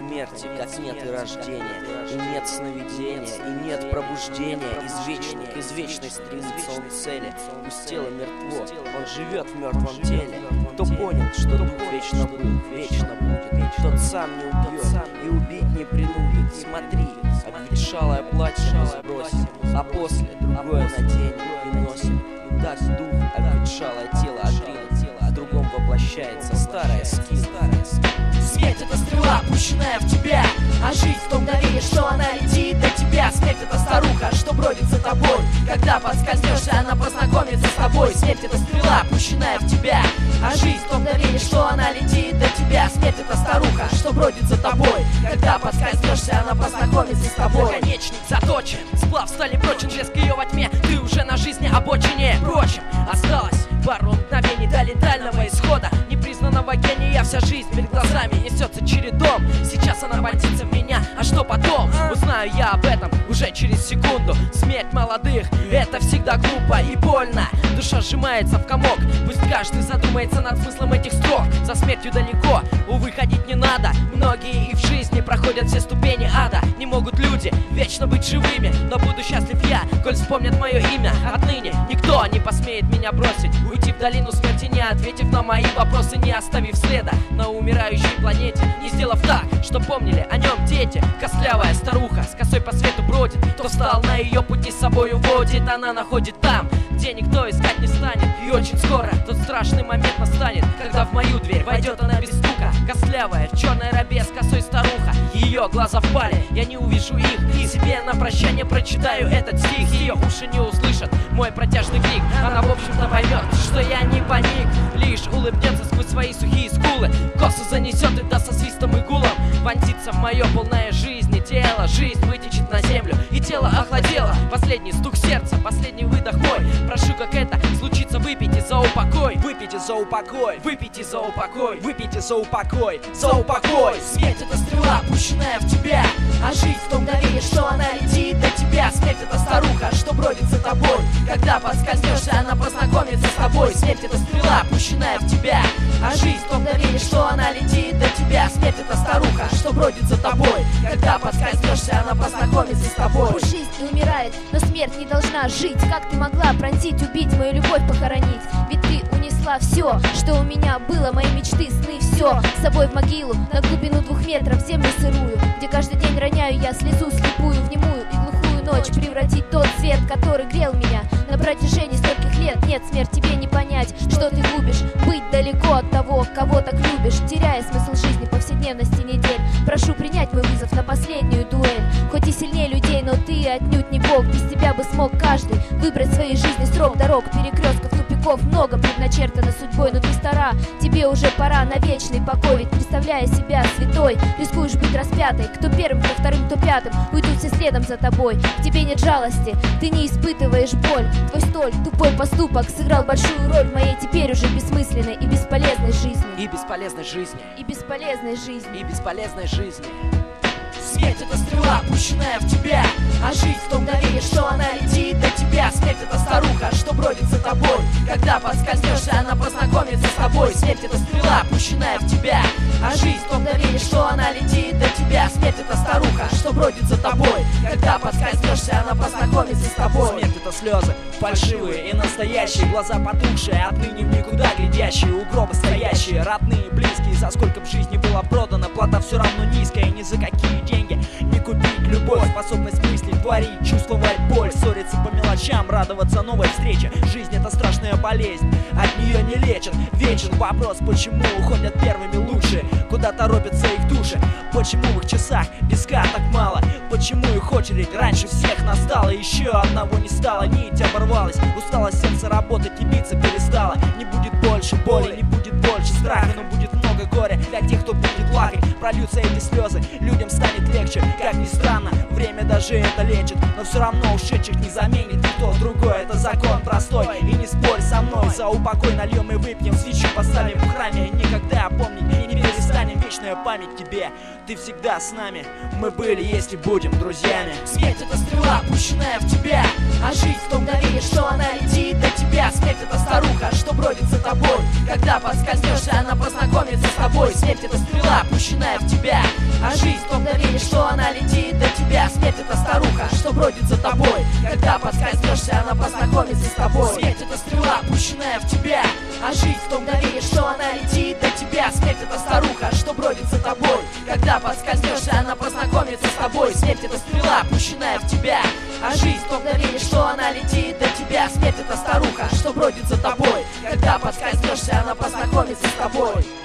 смерти, как нет и рождения, и нет сновидения, и нет пробуждения. Из вечной стремится он к цели, пусть тело мертво, он живет в мертвом теле. Кто понял, что дух вечно был, вечно будет, тот сам не убьет и убить не принудит. Смотри, обветшалое платье мы сбросим, а после другое наденем и носим. Так дух обветшалое тело отринет, а в другом воплощается старая скин. Смерть — это стрела, пущенная в тебя, а жизнь в том мгновении, что она летит до тебя. Смерть — это старуха, что бродит за тобой, когда подскользнешься, она познакомится с тобой. Смерть — это стрела, пущенная в тебя, а жизнь в том мгновении, что она летит до тебя. Смерть — это старуха, что бродит за тобой, когда подскользнешься, она познакомится с тобой. Наконечник заточен, сплав стали прочен, блеск ее во тьме, ты уже на жизни обочине. Впрочем, осталось пару мгновений до летального исхода непризнанного гения. Вся жизнь перед глазами несется чередом. Сейчас она вонзится в меня, а что потом? Узнаю я об этом уже через секунду. Смерть молодых — это всегда глупо и больно. Душа сжимается в комок, пусть каждый задумается над смыслом этих строк. За смертью далеко, увы, ходить не надо. Многие и в жизни проходят все ступени ада. Не могут люди вечно быть живыми, но буду счастлив я, коль вспомнят мое имя. Отныне никто не посмеет меня бросить, уйти в долину смерти, не ответив на мои вопросы, не оставив следа на умирающей планете, не сделав так, что помнили о нем дети. Костлявая старуха с косой по свету бродит, кто встал на ее пути, с собой уводит. Она находит там, где никто искать не станет, и очень скоро тот страшный момент настанет, когда в мою дверь войдет она без стука. Костлявая в черной робе с косой старуха, ее глаза впали, я не увижу их, и себе на прощание прочитаю этот стих. Ее уши не услышат мой протяжный крик, она в общем-то поймет, что я не паник, лишь улыбнется сквозь свои сухие скулы, косу занесет и даст со свистом и гулом вонзится в мое полное жизни тело. Жизнь вытечет на землю, и тело охладело. Последний стук сердца, последний выдох мой. Прошу, как это случится, выпейте за упокой. Выпейте за упокой, Выпейте за упокой, выпейте за упокой, за упокой. Смерть — это стрела, пущенная в тебя, а жизнь в том мгновении, что она летит до тебя. Смерть — это старуха, что бродит за тобой, когда подскользнешься, она познакомится с тобой. Смерть — это стрела, пущенная в тебя, а жизнь в том мгновении, что она летит до тебя. Смерть — это старуха, что бродит за тобой, когда подскользнешься, она познакомится с тобой. Жизнь не умирает, но смерть не должна жить. Как ты могла пронзить, убить, мою любовь похоронить? Ведь ты унесла все, что у меня было, мои мечты, сны, все с собой в могилу, на глубину 2 метров, в землю сырую, где каждый день роняю я слезу слепую в немую и глухую ночь. Превратить тот свет, который грел меня на протяжении стольких лет. Нет, смерть, тебе не понять, что ты губишь. Быть далеко от того, кого так любишь, теряя смысл жизни, повседневности недель. Прошу принять мой вызов на последнюю дуэль. Хоть и сильнее людей, но ты отнюдь не бог. Без тебя бы смог каждый выбрать в своей жизни срок. Дорог, перекрестков, тупиков много предначертано судьбой, но ты стара, тебе уже пора на вечный покой. Ведь представляя себя святой, рискуешь быть распятой. Кто первым, кто вторым, кто пятым, уйдут все следом за тобой. В тебе нет жалости, ты не испытываешь боль. Твой столь тупой поступок сыграл большую роль в моей теперь уже бессмысленной и бесполезной жизни. И бесполезной жизни, И бесполезной жизни. и бесполезной жизни. Смерть — это стрела, пущенная в тебя, а жизнь в том мгновении, что она летит до тебя. Смерть — это старуха, что бродит за тобой, когда подскользнешься, она познакомится с тобой. Смерть — это стрела, пущенная в тебя, а жизнь в том мгновении, что она летит до тебя. Смерть — это старуха, что бродит за тобой, когда подскользнешься, она познакомится с тобой. Смерть — это слезы, фальшивые и настоящие, глаза потухшие, отныне в никуда глядящие, у гроба стоящие, родные, близкие. За сколько в жизни было продано, плата все равно низкая, ни за какие деньги не купить любовь, способность мыслить, творить, чувствовать боль, ссориться по мелочам, радоваться новой встрече. Жизнь — это страшная болезнь, от нее не лечат. Вечен вопрос, почему уходят первыми лучшие, куда торопятся их души, почему в их часах песка так мало, почему их очередь раньше всех настала. Еще одного не стало, нить оборвалась, устало сердце работать и биться перестало. Не будет больше боли, не будет больше страха, но будет много горя для тех, кто будет плакать. Прольются эти слезы, людям станет легче. Как ни странно, время даже это лечит, но все равно ушедших не заменит никто другой. Это закон простой, и не спорь со мной. За упокой нальем и выпьем, свечу поставим в храме. Никогда помнить не перестанем, вечная память тебе. Ты всегда с нами, мы были, есть и будем друзьями. Смерть — это стрела, пущенная в тебя, а жизнь в том мгновении, что она летит до тебя. Смерть — это старуха, что бродит за тобой. Когда подскользнешься, она познакомится с тобой. Смерть — это стрела, пущенная в тебя, а жизнь в том мгновении, что она летит до тебя. Смерть — это старуха, что бродит за тобой. Когда подскользнешься, она познакомится с тобой. Смерть — это стрела, пущенная в тебя, а жизнь в том мгновении, что она летит до тебя. Смерть — это старуха, что бродит за тобой. Когда подскользнешься, она познакомится с тобой. Смерть — это стрела, пущенная в тебя, а жизнь в том мгновении, что она летит до тебя. Смерть — это старуха, что бродит за тобой. Когда подскользнешься, она познакомится с тобой.